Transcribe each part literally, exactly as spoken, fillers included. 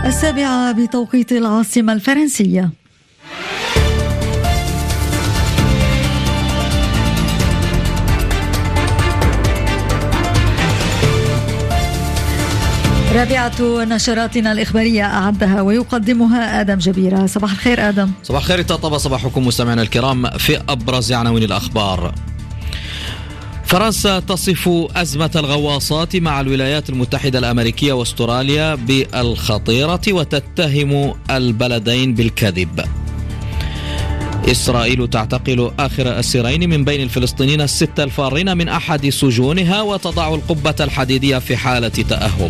السابعة بتوقيت العاصمة الفرنسية. رابعة نشراتنا الإخبارية أعدها ويقدمها آدم جبيرة. صباح الخير آدم. صباح الخير طابة، صباحكم مستمعينا الكرام. في أبرز عناوين الأخبار: فرنسا تصف أزمة الغواصات مع الولايات المتحدة الأمريكية واستراليا بالخطيرة وتتهم البلدين بالكذب. إسرائيل تعتقل آخر أسيرين من بين الفلسطينيين الستة الفارين من أحد سجونها وتضع القبة الحديدية في حالة تأهب.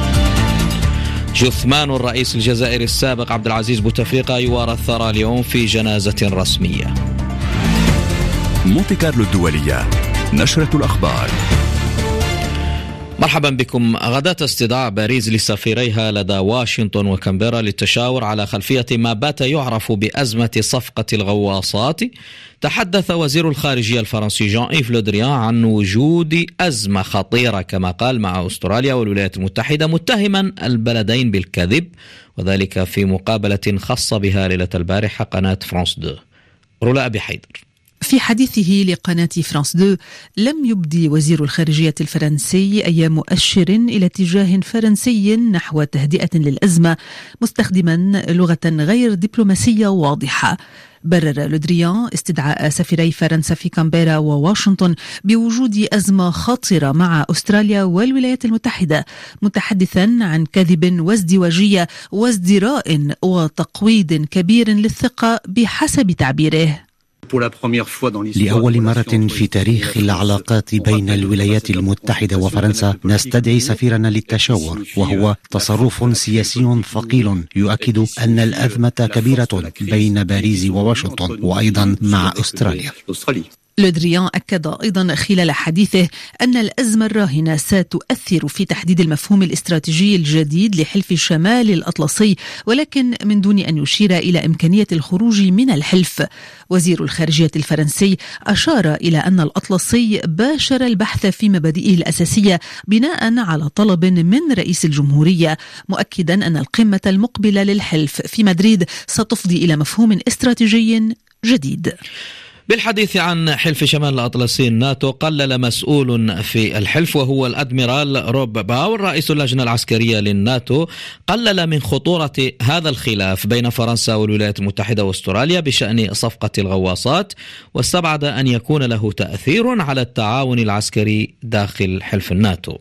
جثمان الرئيس الجزائري السابق عبد العزيز بوتفليقة يوارى الثرى اليوم في جنازة رسمية. مونتي كارلو الدولية، نشرة الأخبار. مرحبا بكم. غداة استدعاء باريس لسفيريها لدى واشنطن وكامبيرا للتشاور على خلفية ما بات يعرف بأزمة صفقة الغواصات، تحدث وزير الخارجية الفرنسي جان إيف لو دريان عن وجود أزمة خطيرة كما قال مع أستراليا والولايات المتحدة، متهما البلدين بالكذب، وذلك في مقابلة خاصة بها ليلة البارحة قناة فرانس دو. رولا أبي حيدر. في حديثه لقناة فرانس دو لم يبدي وزير الخارجية الفرنسي أي مؤشر إلى اتجاه فرنسي نحو تهدئة للأزمة، مستخدما لغة غير دبلوماسية واضحة. برر لودريان استدعاء سفيري فرنسا في كامبيرا وواشنطن بوجود أزمة خطرة مع أستراليا والولايات المتحدة، متحدثا عن كذب وازدواجية وازدراء وتقويض كبير للثقة بحسب تعبيره. لأول مرة في تاريخ العلاقات بين الولايات المتحدة وفرنسا نستدعي سفيرنا للتشاور، وهو تصرف سياسي ثقيل يؤكد أن الأزمة كبيرة بين باريس وواشنطن وأيضا مع أستراليا. لودريان أكد أيضا خلال حديثه أن الأزمة الراهنة ستؤثر في تحديد المفهوم الاستراتيجي الجديد لحلف شمال الأطلسي، ولكن من دون أن يشير إلى إمكانية الخروج من الحلف. وزير الخارجية الفرنسي أشار إلى أن الأطلسي باشر البحث في مبادئه الأساسية بناء على طلب من رئيس الجمهورية، مؤكدا أن القمة المقبلة للحلف في مدريد ستفضي إلى مفهوم استراتيجي جديد. بالحديث عن حلف شمال الأطلسي الناتو، قلل مسؤول في الحلف وهو الأدميرال روب باور رئيس اللجنة العسكرية للناتو، قلل من خطورة هذا الخلاف بين فرنسا والولايات المتحدة واستراليا بشأن صفقة الغواصات، واستبعد أن يكون له تأثير على التعاون العسكري داخل حلف الناتو.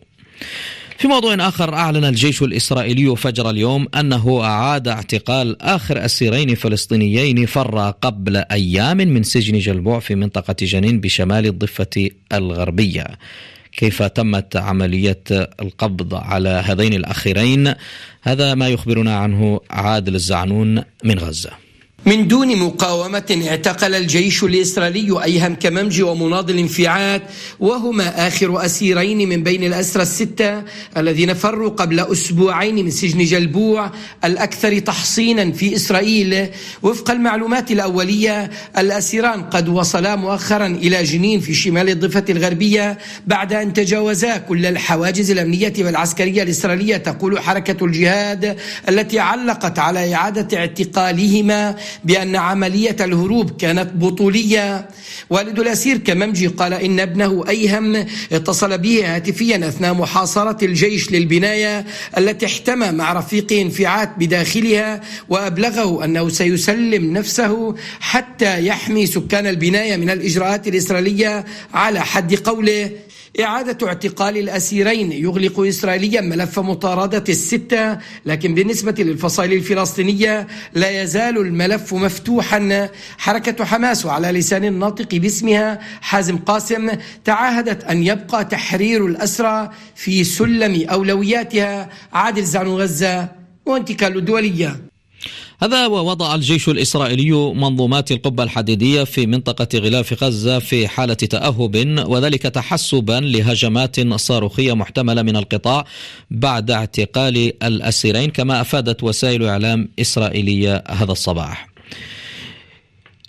في موضوع آخر، أعلن الجيش الإسرائيلي فجر اليوم أنه أعاد اعتقال آخر أسيرين فلسطينيين فرا قبل أيام من سجن جلبوع في منطقة جنين بشمال الضفة الغربية. كيف تمت عملية القبض على هذين الأخيرين؟ هذا ما يخبرنا عنه عادل الزعنون من غزة. من دون مقاومة اعتقل الجيش الإسرائيلي أيهم كممجي ومناضل انفعات، وهما آخر أسيرين من بين الأسرى الستة الذين فروا قبل أسبوعين من سجن جلبوع الأكثر تحصينا في إسرائيل. وفق المعلومات الأولية، الأسيران قد وصلا مؤخرا إلى جنين في شمال الضفة الغربية بعد أن تجاوزا كل الحواجز الأمنية والعسكرية الإسرائيلية، تقول حركة الجهاد التي علقت على إعادة اعتقالهما بأن عملية الهروب كانت بطولية. والد الأسير كممجي قال إن ابنه أيهم اتصل به هاتفيا أثناء محاصرة الجيش للبناية التي احتمى مع رفيق انفعات بداخلها، وأبلغه أنه سيسلم نفسه حتى يحمي سكان البناية من الإجراءات الإسرائيلية. على حد قوله، إعادة اعتقال الأسيرين يغلق إسرائيليا ملف مطاردة الستة، لكن بالنسبة للفصائل الفلسطينية لا يزال الملف مفتوحا. حركة حماس وعلى لسان الناطق باسمها حازم قاسم تعاهدت أن يبقى تحرير الأسرى في سلم أولوياتها. عادل زعنون، غزة، مونتي كارلو الدولية. هذا ووضع الجيش الإسرائيلي منظومات القبة الحديدية في منطقة غلاف غزة في حالة تأهب، وذلك تحسبا لهجمات صاروخية محتملة من القطاع بعد اعتقال الأسيرين، كما أفادت وسائل إعلام إسرائيلية هذا الصباح.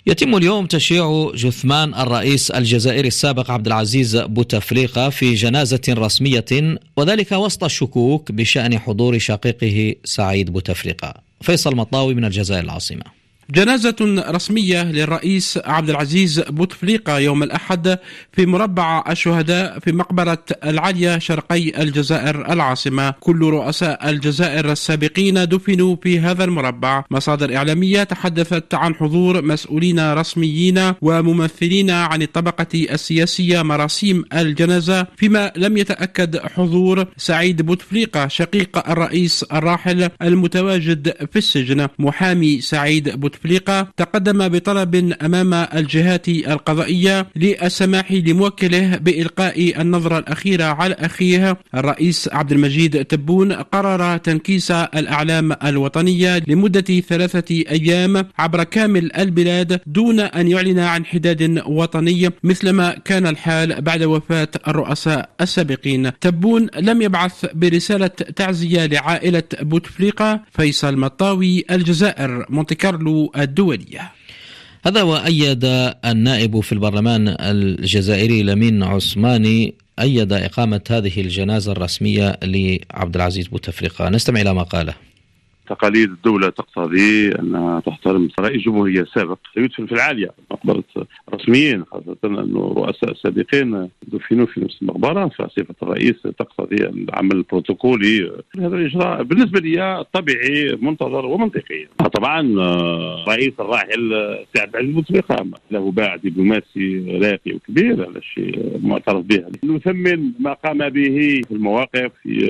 يتم اليوم تشييع جثمان الرئيس الجزائري السابق عبد العزيز بوتفليقة في جنازة رسمية، وذلك وسط الشكوك بشأن حضور شقيقه سعيد بوتفليقة. فيصل مطاوي من الجزائر العاصمة. جنازة رسمية للرئيس عبد العزيز بوتفليقة يوم الأحد في مربع الشهداء في مقبرة العالية شرقي الجزائر العاصمة. كل رؤساء الجزائر السابقين دفنوا في هذا المربع. مصادر إعلامية تحدثت عن حضور مسؤولين رسميين وممثلين عن الطبقة السياسية مراسيم الجنازة، فيما لم يتأكد حضور سعيد بوتفليقة شقيق الرئيس الراحل المتواجد في السجن. محامي سعيد بوتفليقة بوتفليقة تقدم بطلب أمام الجهات القضائية للسماح لموكله بإلقاء النظرة الأخيرة على أخيه الرئيس عبد المجيد تبون. قرر تنكيس الأعلام الوطنية لمدة ثلاثة أيام عبر كامل البلاد دون أن يعلن عن حداد وطني مثلما كان الحال بعد وفاة الرؤساء السابقين. تبون لم يبعث برسالة تعزية لعائلة بوتفليقة. فيصل مطاوي، الجزائر، مونتي كارلو الدولية. هذا وأيد النائب في البرلمان الجزائري لمين عثماني أيد إقامة هذه الجنازة الرسمية لعبد العزيز بوتفليقة. نستمع إلى ما قاله. تقاليد الدولة تقتضي أنها تحترم رئيس جمهورية سابق يدفن في العالية مقبرة رسميين، خاصة أنه رؤساء السابقين دفنوا في نفس المقبرة، فصفة الرئيس تقتضي العمل البروتوكولي. هذا الإجراء بالنسبة لي طبيعي منتظر ومنطقي. طبعا رئيس الراحل سعد عزيز بوتفليقة له باع دبلوماسي راقي وكبير، هذا الشيء معترف به. نثمن ما قام به في المواقف في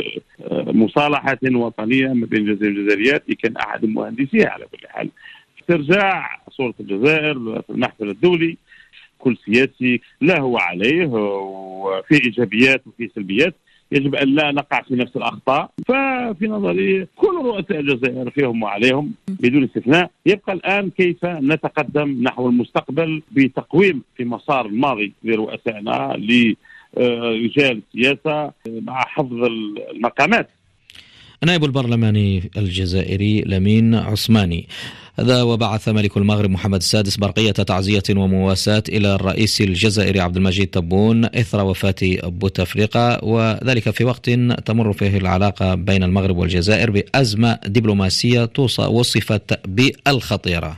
مصالحة وطنية ما بين الجزائر والجزائريات، كان أحد المهندسين على كل حال. استرجاع صورة الجزائر في المحفل الدولي، كل سياسي له وعليه، وفي إيجابيات وفي سلبيات، يجب أن لا نقع في نفس الأخطاء. ففي نظري كل رؤساء الجزائر فيهم وعليهم بدون استثناء. يبقى الآن كيف نتقدم نحو المستقبل بتقويم في مسار الماضي لرؤسائنا لرجال السياسة مع حفظ المقامات. نائب البرلماني الجزائري لمين عثماني. هذا وبعث ملك المغرب محمد السادس برقية تعزية ومواساة إلى الرئيس الجزائري عبد المجيد تبون إثر وفاة بوتفليقة، وذلك في وقت تمر فيه العلاقة بين المغرب والجزائر بأزمة دبلوماسية وصفت بالخطيرة.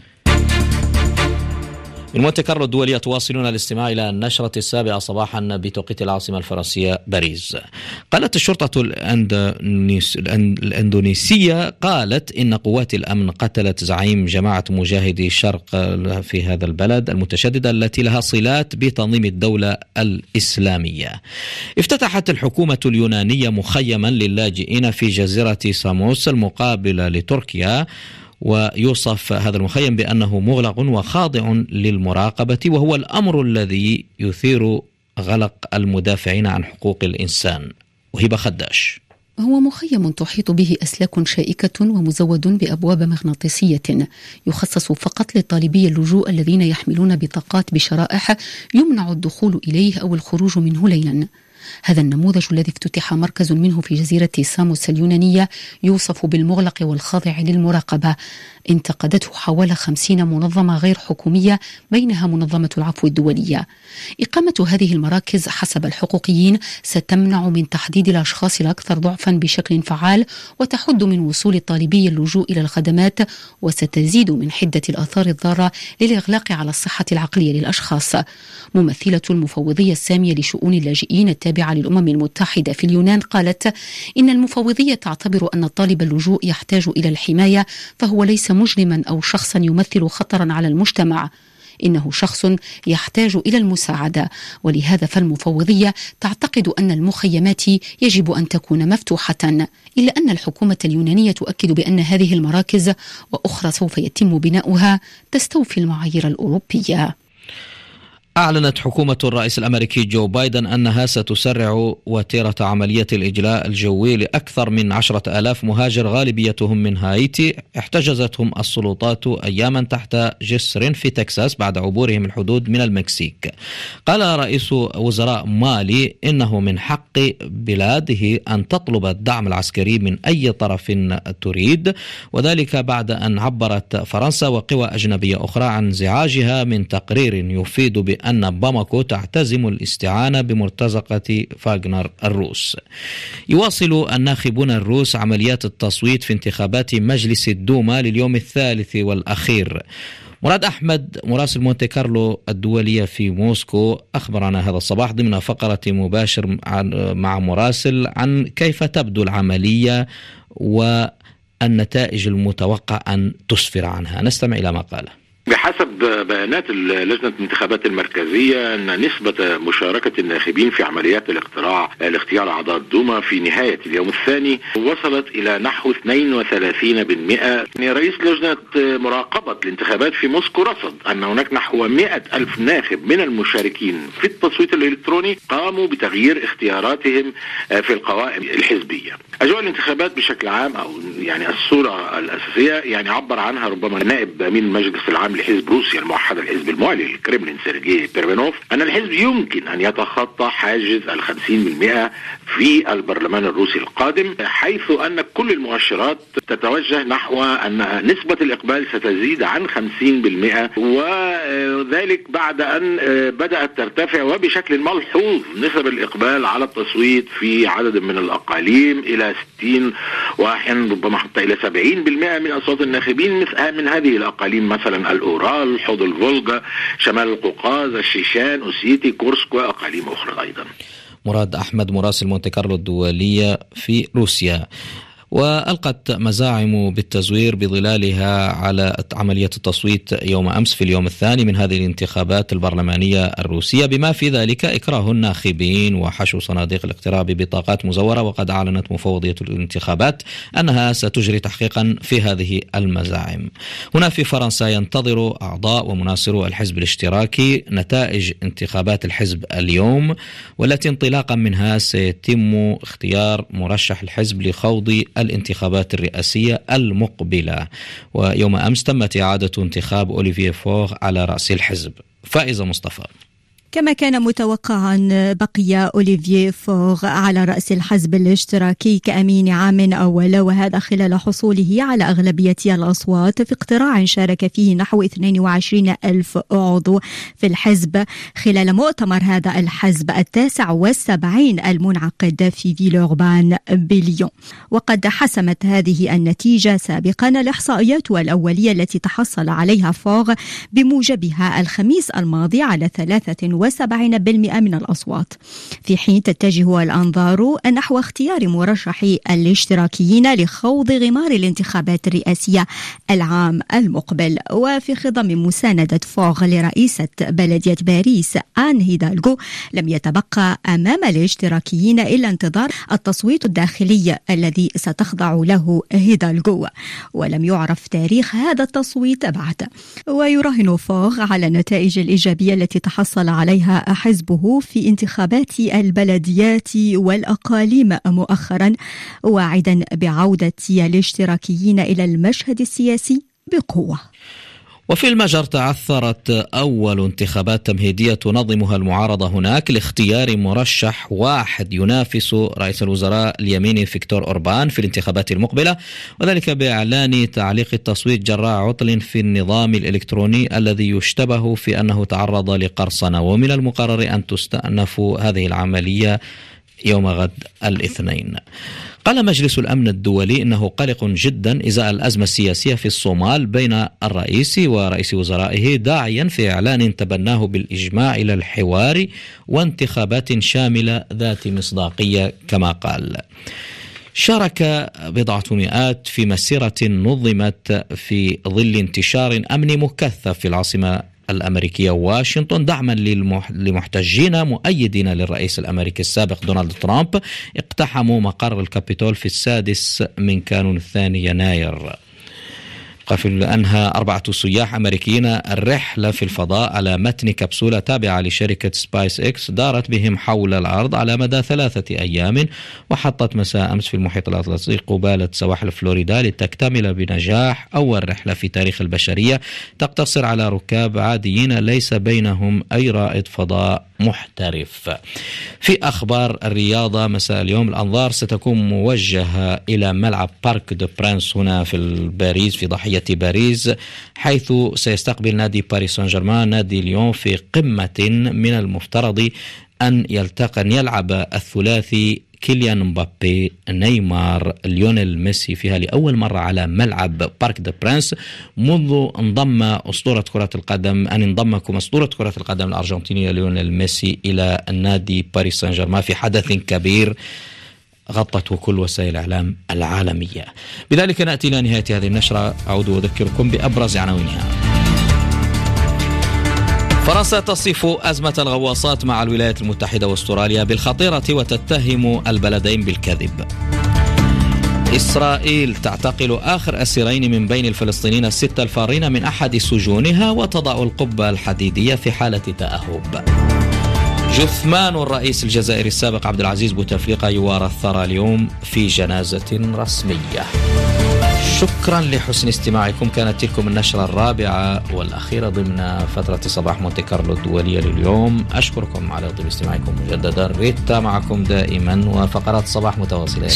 من مونتي كارلو الدولية تواصلون الاستماع إلى النشرة السابعة صباحا بتوقيت العاصمة الفرنسية باريس. قالت الشرطة الأندونيسية قالت إن قوات الأمن قتلت زعيم جماعة مجاهدي الشرق في هذا البلد المتشددة التي لها صلات بتنظيم الدولة الإسلامية. افتتحت الحكومة اليونانية مخيما للاجئين في جزيرة ساموس المقابلة لتركيا، ويوصف هذا المخيم بأنه مغلق وخاضع للمراقبة، وهو الأمر الذي يثير غلق المدافعين عن حقوق الإنسان. وهبة خداش. هو مخيم تحيط به أسلاك شائكة ومزود بأبواب مغناطيسية يخصص فقط لطالبي اللجوء الذين يحملون بطاقات بشرائح يمنع الدخول إليه أو الخروج منه ليلا. هذا النموذج الذي افتتح مركز منه في جزيرة ساموس اليونانية يوصف بالمغلق والخاضع للمراقبة. انتقدته حوالي خمسين منظمة غير حكومية بينها منظمة العفو الدولية. إقامة هذه المراكز حسب الحقوقيين ستمنع من تحديد الأشخاص الأكثر ضعفا بشكل فعال، وتحد من وصول طالبي اللجوء إلى الخدمات، وستزيد من حدة الآثار الضارة للإغلاق على الصحة العقلية للأشخاص. ممثلة المفوضية السامية لشؤون اللاجئين التابعة للأمم المتحدة في اليونان قالت إن المفوضية تعتبر أن طالب اللجوء يحتاج إلى الحماية، فهو ليس مجرما أو شخصا يمثل خطرا على المجتمع، إنه شخص يحتاج إلى المساعدة. ولهذا فالمفوضية تعتقد أن المخيمات يجب أن تكون مفتوحة، إلا أن الحكومة اليونانية تؤكد بأن هذه المراكز وأخرى سوف يتم بناؤها تستوفي المعايير الأوروبية. أعلنت حكومة الرئيس الأمريكي جو بايدن أنها ستسرع وتيرة عملية الإجلاء الجوي لأكثر من عشرة آلاف مهاجر غالبيتهم من هايتي احتجزتهم السلطات أياما تحت جسر في تكساس بعد عبورهم الحدود من المكسيك. قال رئيس وزراء مالي إنه من حق بلاده أن تطلب الدعم العسكري من أي طرف تريد، وذلك بعد أن عبرت فرنسا وقوى أجنبية أخرى عن انزعاجها من تقرير يفيد بأن أن باماكو تعتزم الاستعانة بمرتزقة فاغنر الروس. يواصل الناخبون الروس عمليات التصويت في انتخابات مجلس الدوما لليوم الثالث والأخير. مراد أحمد مراسل مونتي كارلو الدولية في موسكو أخبرنا هذا الصباح ضمن فقرة مباشر مع مراسل عن كيف تبدو العملية والنتائج المتوقع أن تسفر عنها. نستمع إلى ما قاله. بحسب بيانات لجنة الانتخابات المركزية أن نسبة مشاركة الناخبين في عمليات الاقتراع لاختيار أعضاء الدوما في نهاية اليوم الثاني وصلت إلى نحو اثنين وثلاثين بالمئة. رئيس لجنة مراقبة الانتخابات في موسكو رصد أن هناك نحو مئة ألف ناخب من المشاركين في التصويت الإلكتروني قاموا بتغيير اختياراتهم في القوائم الحزبية. أجواء الانتخابات بشكل عام أو يعني الصورة الأساسية يعني عبر عنها ربما نائب أمين المجلس العام لحزب روسيا الموحدة الحزب الموالي للكرملين سيرجي بيرفينوف أن الحزب يمكن أن يتخطى حاجز الخمسين بالمئة في البرلمان الروسي القادم، حيث أن كل المؤشرات تتوجه نحو أن نسبة الإقبال ستزيد عن خمسين بالمئة، وذلك بعد أن بدأت ترتفع وبشكل ملحوظ نسب الإقبال على التصويت في عدد من الأقاليم إلى ستين وأحيانا ربما حتى إلى سبعين بالمئة من أصوات الناخبين من هذه الأقاليم، مثلا الأورال، حوض الفولغا، شمال القوقاز، الشيشان، أوسيتي، كورسك وأقاليم أخرى أيضا. مراد أحمد مراسل مونتي كارلو الدولية في روسيا. وألقت مزاعم بالتزوير بظلالها على عملية التصويت يوم أمس في اليوم الثاني من هذه الانتخابات البرلمانية الروسية، بما في ذلك إكراه الناخبين وحشو صناديق الاقتراع ببطاقات مزورة. وقد أعلنت مفوضية الانتخابات أنها ستجري تحقيقا في هذه المزاعم. هنا في فرنسا ينتظر أعضاء ومناصرو الحزب الاشتراكي نتائج انتخابات الحزب اليوم، والتي انطلاقا منها سيتم اختيار مرشح الحزب لخوض الانتخابات الرئاسية المقبلة. ويوم أمس تمت إعادة انتخاب أوليفيه فور على رأس الحزب. فائزة مصطفى. كما كان متوقعا بقي أوليفيه فور على رأس الحزب الاشتراكي كأمين عام أول، وهذا خلال حصوله على أغلبية الأصوات في اقتراع شارك فيه نحو اثنين وعشرين ألف عضو في الحزب خلال مؤتمر هذا الحزب التاسع والسبعين المنعقد في فيلوربان بليون. وقد حسمت هذه النتيجة سابقا الإحصائيات الأولية التي تحصل عليها فور بموجبها الخميس الماضي على ثلاثة وسبعين بالمئة من الأصوات، في حين تتجه الأنظار نحو اختيار مرشحي الاشتراكيين لخوض غمار الانتخابات الرئاسية العام المقبل. وفي خضم مساندة فور لرئيسة بلدية باريس آن هيدالغو، لم يتبقى أمام الاشتراكيين إلا انتظار التصويت الداخلي الذي ستخضع له هيدالغو، ولم يعرف تاريخ هذا التصويت بعد. ويراهن فور على النتائج الإيجابية التي تحصل عليها حزبه في انتخابات البلديات والأقاليم مؤخرا، واعدا بعودة الاشتراكيين إلى المشهد السياسي بقوة. وفي المجر تعثرت أول انتخابات تمهيدية تنظمها المعارضة هناك لاختيار مرشح واحد ينافس رئيس الوزراء اليميني فيكتور أوربان في الانتخابات المقبلة، وذلك بإعلان تعليق التصويت جراء عطل في النظام الإلكتروني الذي يشتبه في أنه تعرض لقرصنة. ومن المقرر أن تستأنف هذه العملية يوم غد الاثنين. قال مجلس الأمن الدولي إنه قلق جدا إزاء الأزمة السياسية في الصومال بين الرئيس ورئيس وزرائه، داعيا في إعلان تبناه بالإجماع إلى الحوار وانتخابات شاملة ذات مصداقية كما قال. شارك بضعة مئات في مسيرة نظمت في ظل انتشار أمني مكثف في العاصمة الأمريكية واشنطن دعما لمحتجين مؤيدين للرئيس الأمريكي السابق دونالد ترامب اقتحموا مقر الكابيتول في السادس من كانون الثاني يناير. قبل أنهى أربعة سياح أمريكيين الرحلة في الفضاء على متن كبسولة تابعة لشركة سبايس إكس دارت بهم حول الأرض على مدى ثلاثة أيام، وحطت مساء أمس في المحيط الأطلسي قبالة سواحل فلوريدا لتكتمل بنجاح أول رحلة في تاريخ البشرية تقتصر على ركاب عاديين ليس بينهم أي رائد فضاء محترف. في أخبار الرياضة مساء اليوم الأنظار ستكون موجهة إلى ملعب بارك دو برانس هنا في باريس في ضاحية باريس، حيث سيستقبل نادي باريس سان جيرمان نادي ليون في قمة من المفترض أن يلتقي أن يلعب الثلاثي كيليان مبابي نيمار ليونيل ميسي فيها لأول مرة على ملعب بارك دو برانس منذ انضم أسطورة كرة القدم أن انضمكم أسطورة كرة القدم الأرجنتينية ليونيل ميسي إلى النادي باريس سان جيرمان في حدث كبير غطته كل وسائل الإعلام العالمية. بذلك نأتي إلى نهاية هذه النشرة. أعود وأذكركم بأبرز عناوينها. فرنسا تصف أزمة الغواصات مع الولايات المتحدة واستراليا بالخطيرة وتتهم البلدين بالكذب. إسرائيل تعتقل آخر أسيرين من بين الفلسطينيين الستة الفارين من أحد سجونها وتضع القبة الحديدية في حالة تأهب. جثمان الرئيس الجزائري السابق عبد العزيز بوتفليقة يوارى الثرى اليوم في جنازة رسمية. شكرا لحسن استماعكم. كانت تلكم النشرة الرابعة والأخيرة ضمن فترة صباح مونتي كارلو الدولية لليوم. أشكركم على طيب استماعكم مجددا. ريتا معكم دائما وفقرات صباح متواصلة.